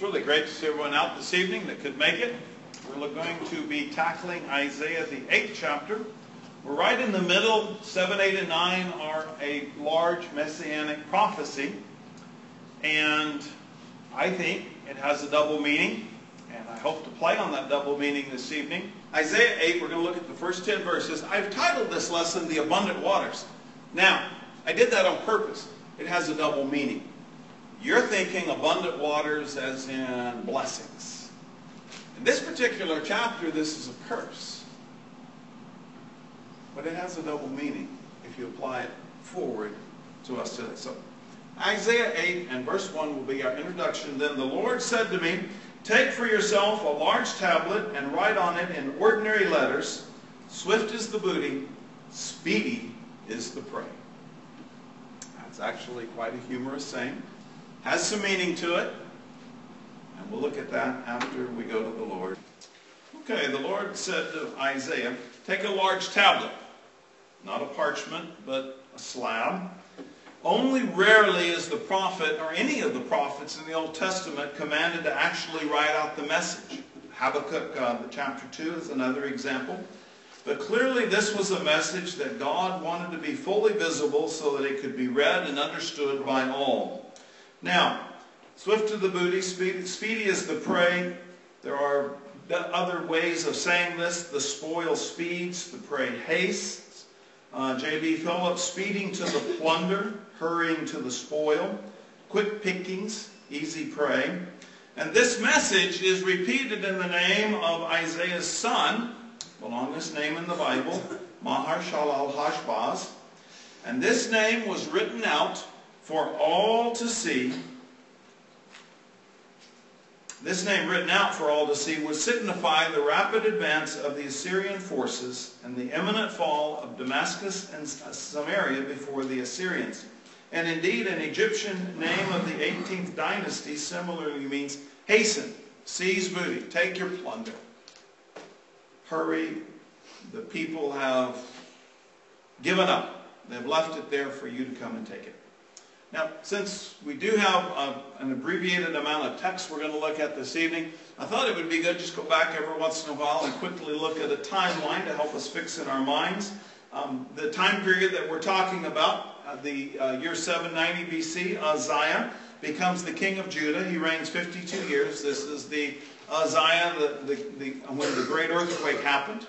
It's really great to see everyone out this evening that could make it. We're going to be tackling Isaiah, the 8th chapter. We're right in the middle. 7, 8, and 9 are a large messianic prophecy. And I think it has a double meaning. And I hope to play on that double meaning this evening. Isaiah 8, we're going to look at the first 10 verses. I've titled this lesson, The Abundant Waters. Now, I did that on purpose. It has a double meaning. You're thinking abundant waters as in blessings. In this particular chapter, this is a curse. But it has a double meaning if you apply it forward to us today. So, Isaiah 8 and verse 1 will be our introduction. Then the Lord said to me, "Take for yourself a large tablet and write on it in ordinary letters, swift is the booty, speedy is the prey." That's actually quite a humorous saying. Has some meaning to it. And we'll look at that after we go to the Lord. Okay, the Lord said to Isaiah, take a large tablet. Not a parchment, but a slab. Only rarely is the prophet, or any of the prophets in the Old Testament, commanded to actually write out the message. Habakkuk chapter 2 is another example. But clearly this was a message that God wanted to be fully visible so that it could be read and understood by all. Now, swift to the booty, speedy is the prey. There are other ways of saying this. The spoil speeds, the prey hastes. J.B. Phillips, speeding to the plunder, hurrying to the spoil. Quick pickings, easy prey. And this message is repeated in the name of Isaiah's son, the longest name in the Bible, Maher-shalal-hash-baz. And this name was written out for all to see. This name written out for all to see would signify the rapid advance of the Assyrian forces and the imminent fall of Damascus and Samaria before the Assyrians. And indeed, an Egyptian name of the 18th dynasty similarly means hasten, seize booty, take your plunder. Hurry, the people have given up. They've left it there for you to come and take it. Now, since we do have an abbreviated amount of text we're going to look at this evening, I thought it would be good to just go back every once in a while and quickly look at a timeline to help us fix in our minds. The time period that we're talking about, the year 790 BC, Uzziah becomes the king of Judah. He reigns 52 years. This is the Uzziah when the great earthquake happened.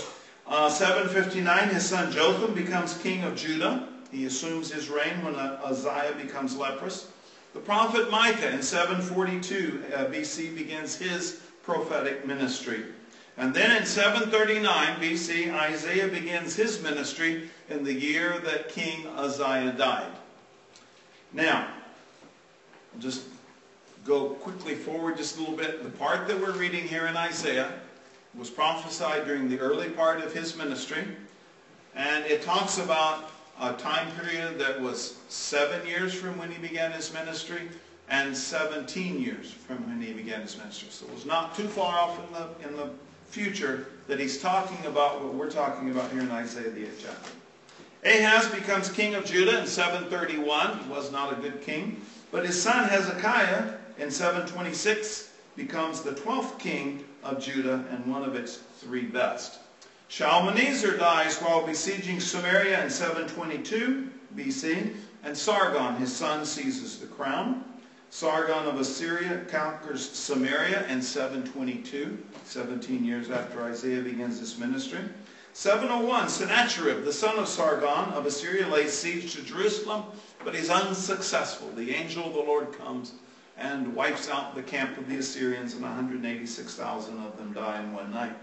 759, his son Jotham becomes king of Judah. He assumes his reign when Uzziah becomes leprous. The prophet Micah in 742 BC begins his prophetic ministry. And then in 739 BC, Isaiah begins his ministry in the year that King Uzziah died. Now, I'll just go quickly forward just a little bit. The part that we're reading here in Isaiah was prophesied during the early part of his ministry. And it talks about a time period that was 7 years from when he began his ministry and 17 years from when he began his ministry. So it was not too far off in the future that he's talking about what we're talking about here in Isaiah the 8th chapter. Ahaz becomes king of Judah in 731. He was not a good king. But his son Hezekiah in 726 becomes the 12th king of Judah and one of its three best. Shalmaneser dies while besieging Samaria in 722 BC, and Sargon, his son, seizes the crown. Sargon of Assyria conquers Samaria in 722, 17 years after Isaiah begins his ministry. 701, Sennacherib, the son of Sargon of Assyria, lays siege to Jerusalem, but he's unsuccessful. The angel of the Lord comes and wipes out the camp of the Assyrians, and 186,000 of them die in one night.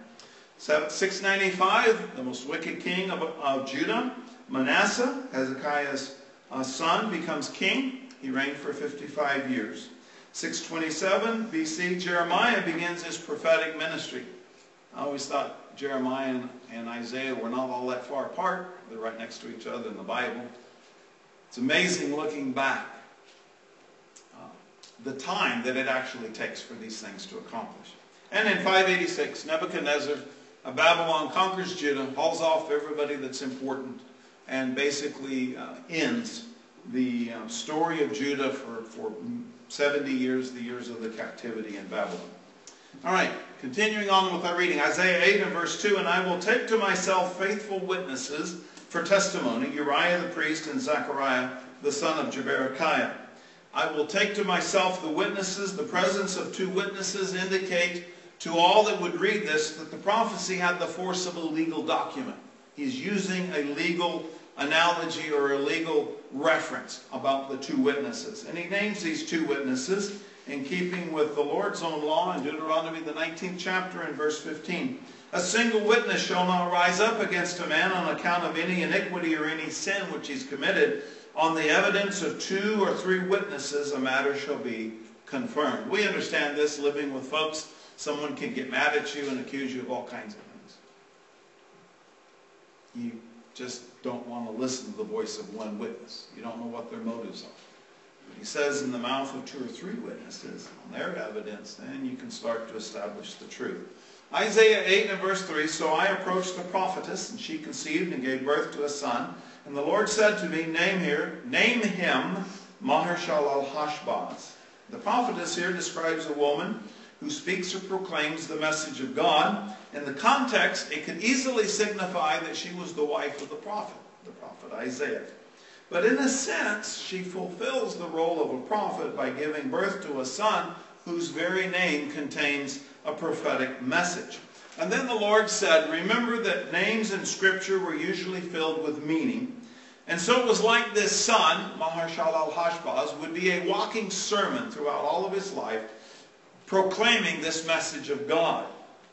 695, the most wicked king of Judah, Manasseh, Hezekiah's son, becomes king. He reigned for 55 years. 627 BC, Jeremiah begins his prophetic ministry. I always thought Jeremiah and Isaiah were not all that far apart. They're right next to each other in the Bible. It's amazing looking back the time that it actually takes for these things to accomplish. And in 586, Nebuchadnezzar of Babylon conquers Judah, hauls off everybody that's important, and basically ends the story of Judah for 70 years, the years of the captivity in Babylon. All right, continuing on with our reading. Isaiah 8 and verse 2, "And I will take to myself faithful witnesses for testimony, Uriah the priest and Zechariah the son of Jeberechiah. I will take to myself the witnesses." The presence of two witnesses indicate to all that would read this that the prophecy had the force of a legal document. He's using a legal analogy or a legal reference about the two witnesses. And he names these two witnesses in keeping with the Lord's own law in Deuteronomy the 19th chapter and verse 15. "A single witness shall not rise up against a man on account of any iniquity or any sin which he's committed. On the evidence of 2 or 3 witnesses a matter shall be confirmed." We understand this living with folks. Someone can get mad at you and accuse you of all kinds of things. You just don't want to listen to the voice of one witness. You don't know what their motives are. But he says in the mouth of 2 or 3 witnesses, on their evidence, then you can start to establish the truth. Isaiah 8 and verse 3, "So I approached the prophetess, and she conceived and gave birth to a son. And the Lord said to me, name him Maher-shalal-hash-baz." The prophetess here describes a woman who speaks or proclaims the message of God. In the context, it could easily signify that she was the wife of the prophet Isaiah. But in a sense, she fulfills the role of a prophet by giving birth to a son whose very name contains a prophetic message. And then the Lord said, remember that names in Scripture were usually filled with meaning. And so it was like this son, Maher-shalal-hash-baz, would be a walking sermon throughout all of his life, proclaiming this message of God.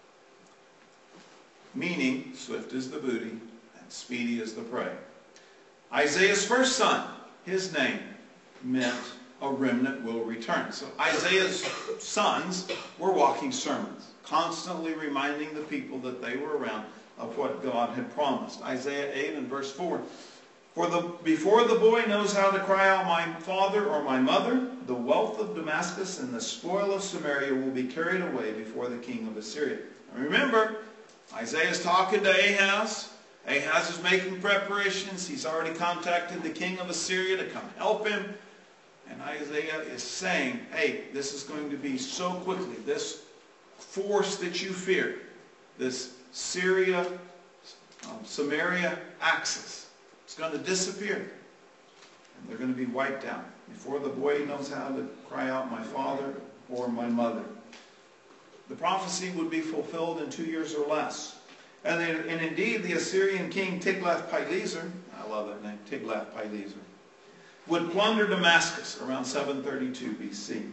Meaning, swift is the booty, and speedy is the prey. Isaiah's first son, his name meant a remnant will return. So Isaiah's sons were walking sermons, constantly reminding the people that they were around of what God had promised. Isaiah 8 and verse 4. Before the boy knows how to cry out, my father or my mother, the wealth of Damascus and the spoil of Samaria will be carried away before the king of Assyria. And remember, Isaiah is talking to Ahaz. Ahaz is making preparations. He's already contacted the king of Assyria to come help him. And Isaiah is saying, hey, this is going to be so quickly. This force that you fear, this Syria-Samaria axis, it's going to disappear. And they're going to be wiped out before the boy knows how to cry out, my father or my mother. The prophecy would be fulfilled in 2 years or less. And indeed, the Assyrian king Tiglath-Pileser, I love that name, Tiglath-Pileser, would plunder Damascus around 732 BC.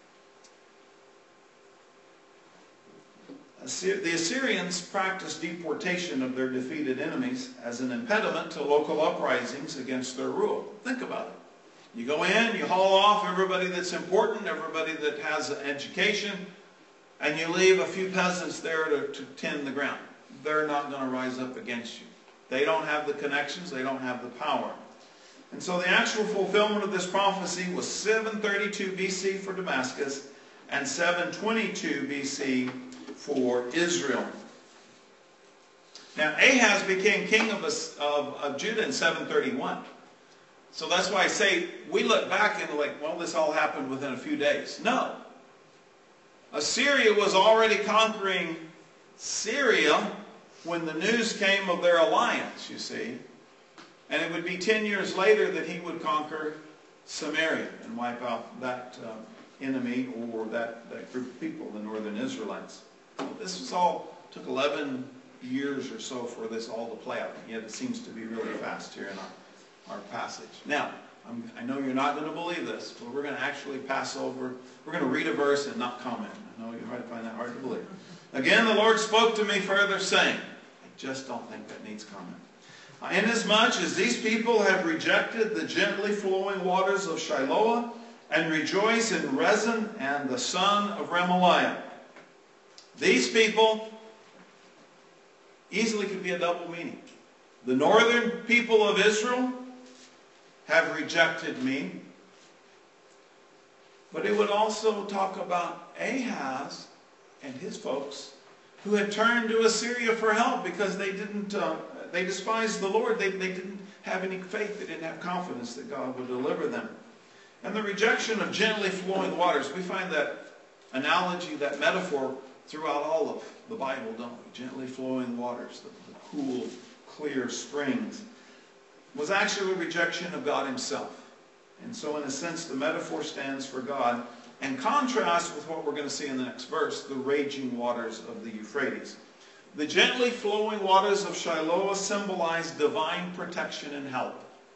The Assyrians practiced deportation of their defeated enemies as an impediment to local uprisings against their rule. Think about it. You go in, you haul off everybody that's important, everybody that has an education, and you leave a few peasants there to tend the ground. They're not going to rise up against you. They don't have the connections, they don't have the power. And so the actual fulfillment of this prophecy was 732 BC for Damascus and 722 BC for Israel. Now Ahaz became king of Judah in 731. So that's why I say we look back and like, well, this all happened within a few days. No. Assyria was already conquering Syria when the news came of their alliance, you see. And it would be 10 years later that he would conquer Samaria and wipe out that enemy or that group of people, the northern Israelites. Well, this was all, took 11 years or so for this all to play out. Yet it seems to be really fast here in our passage. Now, I know you're not going to believe this, but we're going to actually pass over. We're going to read a verse and not comment. I know you might find that hard to believe. Again, the Lord spoke to me further, saying, I just don't think that needs comment. Inasmuch as these people have rejected the gently flowing waters of Shiloah and rejoice in Rezin and the son of Remaliah. These people easily could be a double meaning. The northern people of Israel have rejected me. But it would also talk about Ahaz and his folks who had turned to Assyria for help because they didn't, they despised the Lord. They didn't have any faith. They didn't have confidence that God would deliver them. And the rejection of gently flowing waters, we find that analogy, that metaphor throughout all of the Bible, don't we? Gently flowing waters, the cool, clear springs, was actually a rejection of God himself. And so in a sense, the metaphor stands for God, and contrasts with what we're going to see in the next verse, the raging waters of the Euphrates. The gently flowing waters of Shiloah symbolize divine protection and help.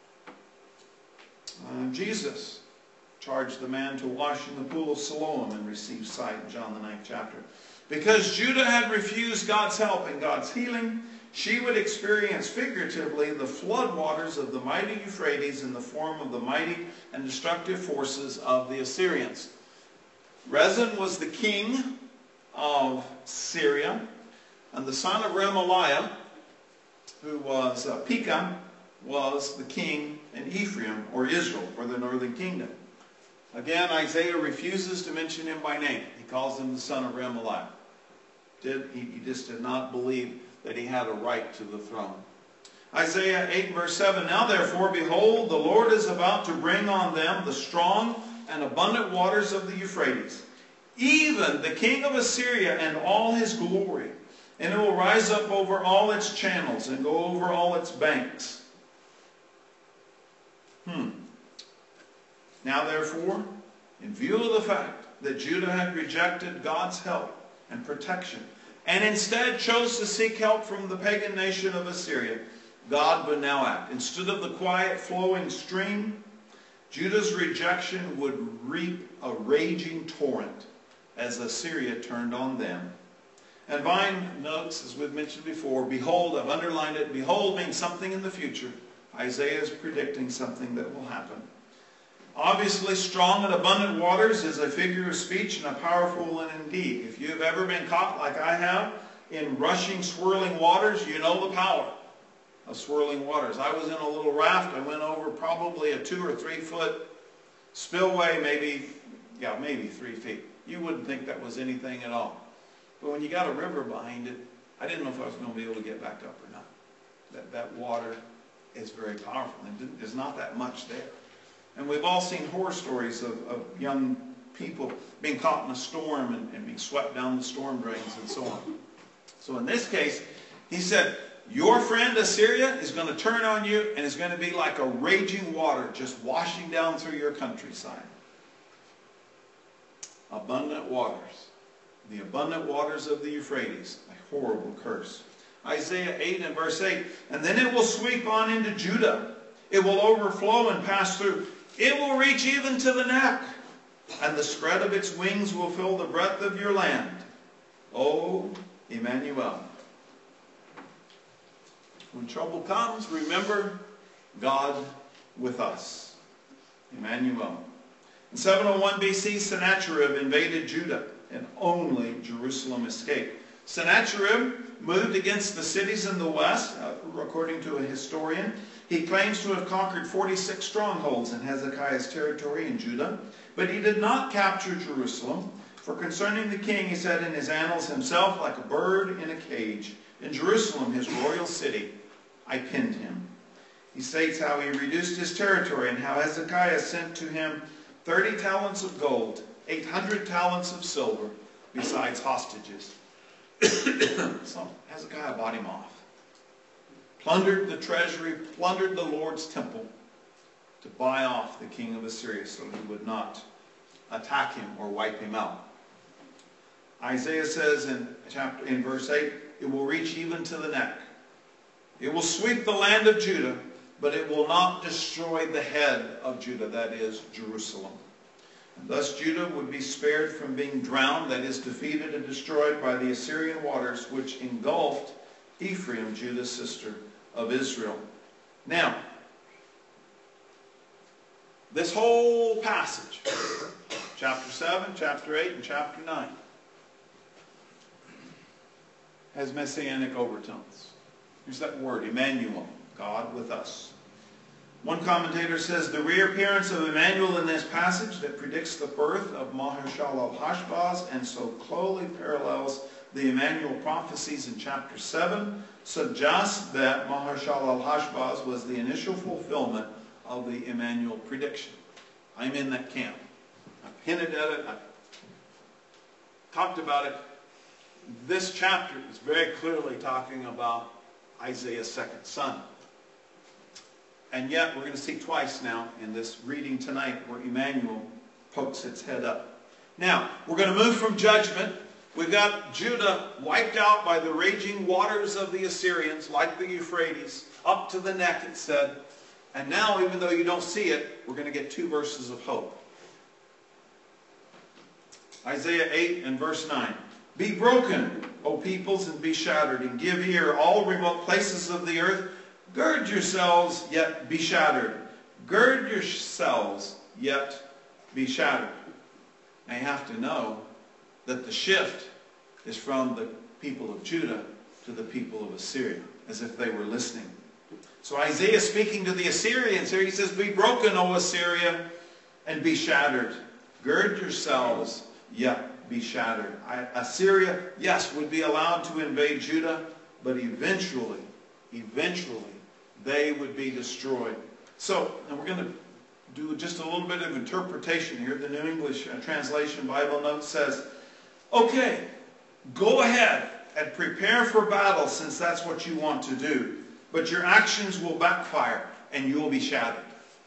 Jesus charged the man to wash in the pool of Siloam and receive sight in John the 9th chapter. Because Judah had refused God's help and God's healing, she would experience figuratively the flood waters of the mighty Euphrates in the form of the mighty and destructive forces of the Assyrians. Rezin was the king of Syria, and the son of Remaliah, who was Pekah, was the king in Ephraim, or Israel, or the northern kingdom. Again, Isaiah refuses to mention him by name. He calls him the son of Remaliah. He just did not believe that he had a right to the throne. Isaiah 8 verse 7, Now therefore, behold, the Lord is about to bring on them the strong and abundant waters of the Euphrates, even the king of Assyria and all his glory. And it will rise up over all its channels and go over all its banks. Now therefore, in view of the fact that Judah had rejected God's help and protection, and instead chose to seek help from the pagan nation of Assyria, God would now act. Instead of the quiet flowing stream, Judah's rejection would reap a raging torrent as Assyria turned on them. And Vine notes, as we've mentioned before, behold, I've underlined it, behold means something in the future. Isaiah is predicting something that will happen. Obviously, strong and abundant waters is a figure of speech and a powerful one indeed. If you've ever been caught, like I have, in rushing, swirling waters, you know the power of swirling waters. I was in a little raft. I went over probably a 2 or 3 foot spillway, maybe 3 feet. You wouldn't think that was anything at all. But when you got a river behind it, I didn't know if I was going to be able to get back up or not. That water is very powerful. There's not that much there. And we've all seen horror stories of young people being caught in a storm and being swept down the storm drains and so on. So in this case, he said, your friend Assyria is going to turn on you and is going to be like a raging water just washing down through your countryside. Abundant waters. The abundant waters of the Euphrates. A horrible curse. Isaiah 8 and verse 8. And then it will sweep on into Judah. It will overflow and pass through. It will reach even to the neck, and the spread of its wings will fill the breadth of your land. O Emmanuel. When trouble comes, remember God with us. Emmanuel. In 701 BC, Sennacherib invaded Judah, and only Jerusalem escaped. Sennacherib moved against the cities in the west, according to a historian. He claims to have conquered 46 strongholds in Hezekiah's territory in Judah, but he did not capture Jerusalem. For concerning the king, he said in his annals, himself like a bird in a cage. In Jerusalem, his royal city, I pinned him. He states how he reduced his territory and how Hezekiah sent to him 30 talents of gold, 800 talents of silver, besides hostages. So Hezekiah bought him off. Plundered the treasury, plundered the Lord's temple to buy off the king of Assyria so he would not attack him or wipe him out. Isaiah says in verse 8, it will reach even to the neck. It will sweep the land of Judah, but it will not destroy the head of Judah, that is, Jerusalem. And thus Judah would be spared from being drowned, that is, defeated and destroyed by the Assyrian waters, which engulfed Ephraim, Judah's sister of Israel. Now, this whole passage, chapter 7, chapter 8, and chapter 9, has messianic overtones. Here's that word, Emmanuel, God with us. One commentator says the reappearance of Emmanuel in this passage that predicts the birth of Maher-shalal-hash-baz and so closely parallels the Emmanuel prophecies in chapter 7 suggests that Maher-shalal-hash-baz was the initial fulfillment of the Emmanuel prediction. I'm in that camp. I've hinted at it. I've talked about it. This chapter is very clearly talking about Isaiah's second son. And yet, we're going to see twice now in this reading tonight where Emmanuel pokes its head up. Now, we're going to move from judgment. We've got Judah wiped out by the raging waters of the Assyrians, like the Euphrates, up to the neck, it said. And now, even though you don't see it, we're going to get 2 verses of hope. Isaiah 8 and verse 9. Be broken, O peoples, and be shattered, and give ear, all remote places of the earth. Gird yourselves, yet be shattered. Gird yourselves, yet be shattered. Now you have to know that the shift is from the people of Judah to the people of Assyria, as if they were listening. So Isaiah speaking to the Assyrians here, he says, be broken, O Assyria, and be shattered. Gird yourselves, yet be shattered. Assyria, yes, would be allowed to invade Judah, but eventually, they would be destroyed. So, and we're going to do just a little bit of interpretation here. The New English Translation Bible Note says, okay, go ahead and prepare for battle since that's what you want to do. But your actions will backfire and you will be shattered.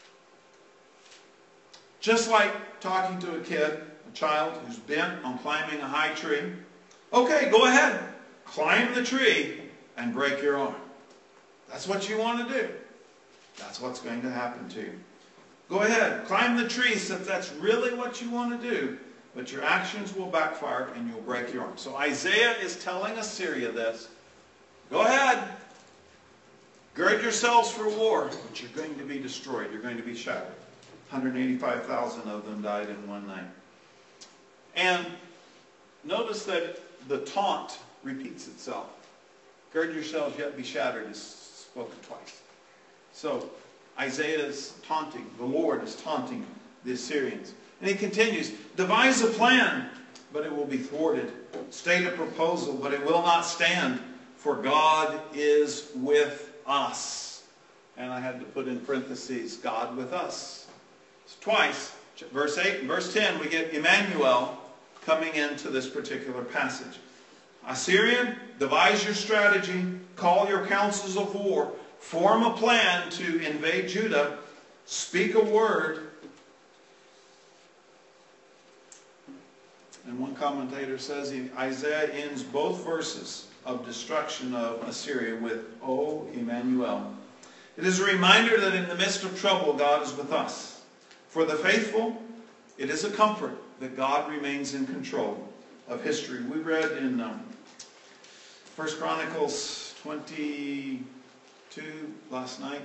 Just like talking to a kid, a child who's bent on climbing a high tree. Okay, go ahead. Climb the tree and break your arm. That's what you want to do. That's what's going to happen to you. Go ahead. Climb the tree since that's really what you want to do. But your actions will backfire and you'll break your arm. So Isaiah is telling Assyria this. Go ahead. Gird yourselves for war. But you're going to be destroyed. You're going to be shattered. 185,000 of them died in one night. And notice that the taunt repeats itself. Gird yourselves, yet be shattered is spoken twice. So Isaiah is taunting, the Lord is taunting the Assyrians. And he continues, devise a plan, but it will be thwarted. State a proposal, but it will not stand, for God is with us. And I had to put in parentheses, God with us. It's twice, verse 8 and verse 10, we get Emmanuel coming into this particular passage. Assyria, devise your strategy, call your councils of war, form a plan to invade Judah, speak a word. And one commentator says Isaiah ends both verses of destruction of Assyria with, O Emmanuel. It is a reminder that in the midst of trouble, God is with us. For the faithful, it is a comfort that God remains in control of history. We read in 1 Chronicles 22 last night.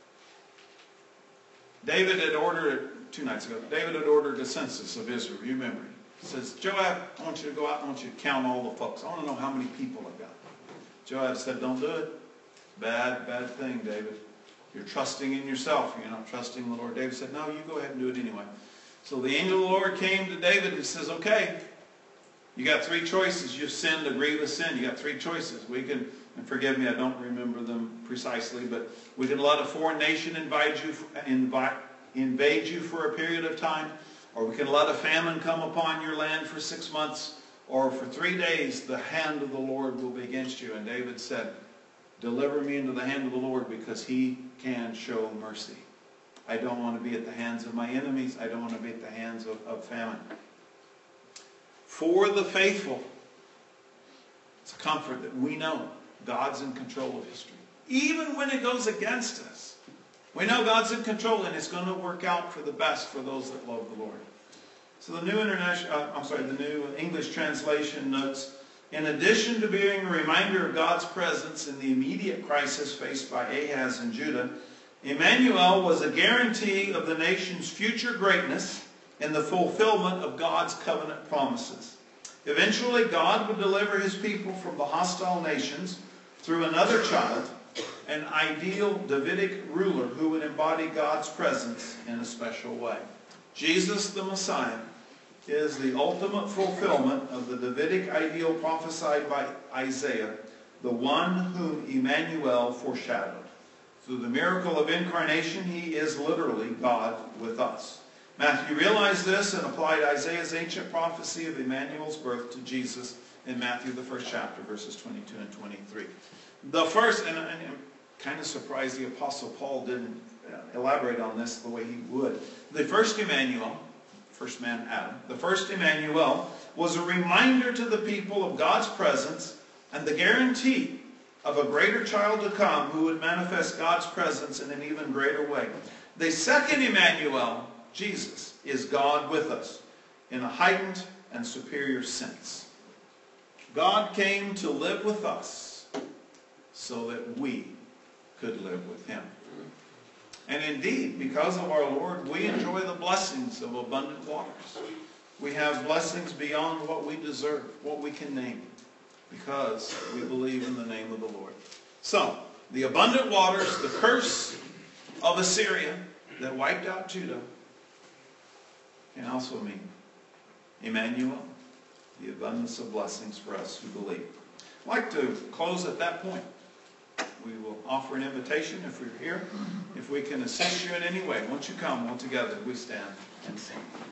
David had ordered, 2 nights ago, David had ordered a census of Israel. You remember. He says, Joab, I want you to go out, I want you to count all the folks. I want to know how many people I've got. Joab said, don't do it. Bad thing, David. You're trusting in yourself. You're not trusting the Lord. David said, no, you go ahead and do it anyway. So the angel of the Lord came to David and says, okay, you got 3 choices. You've sinned a grievous sin. You got 3 choices. We can, and forgive me, I don't remember them precisely, but we can let a foreign nation invade you for a period of time, or we can let a famine come upon your land for 6 months, or for 3 days the hand of the Lord will be against you. And David said, deliver me into the hand of the Lord, because he can show mercy. I don't want to be at the hands of my enemies. I don't want to be at the hands of famine. For the faithful, it's a comfort that we know God's in control of history. Even when it goes against us, we know God's in control and it's going to work out for the best for those that love the Lord. So the New English Translation notes, in addition to being a reminder of God's presence in the immediate crisis faced by Ahaz and Judah, Emmanuel was a guarantee of the nation's future greatness and the fulfillment of God's covenant promises. Eventually, God would deliver his people from the hostile nations through another child, an ideal Davidic ruler who would embody God's presence in a special way. Jesus the Messiah is the ultimate fulfillment of the Davidic ideal prophesied by Isaiah, the one whom Emmanuel foreshadowed. Through the miracle of incarnation, he is literally God with us. Matthew realized this and applied Isaiah's ancient prophecy of Emmanuel's birth to Jesus in Matthew, the 1st chapter, verses 22 and 23. The first, and I'm kind of surprised the Apostle Paul didn't elaborate on this the way he would. The first Emmanuel, first man Adam, the first Emmanuel was a reminder to the people of God's presence and the guarantee of a greater child to come who would manifest God's presence in an even greater way. The second Emmanuel, Jesus, is God with us in a heightened and superior sense. God came to live with us so that we could live with Him. And indeed, because of our Lord, we enjoy the blessings of abundant waters. We have blessings beyond what we deserve, what we can name, because we believe in the name of the Lord. So, the abundant waters, the curse of Assyria that wiped out Judah, can also mean Emmanuel, the abundance of blessings for us who believe. I'd like to close at that point. We will offer an invitation if you're here. If we can assist you in any way, won't you come all together? We stand and sing.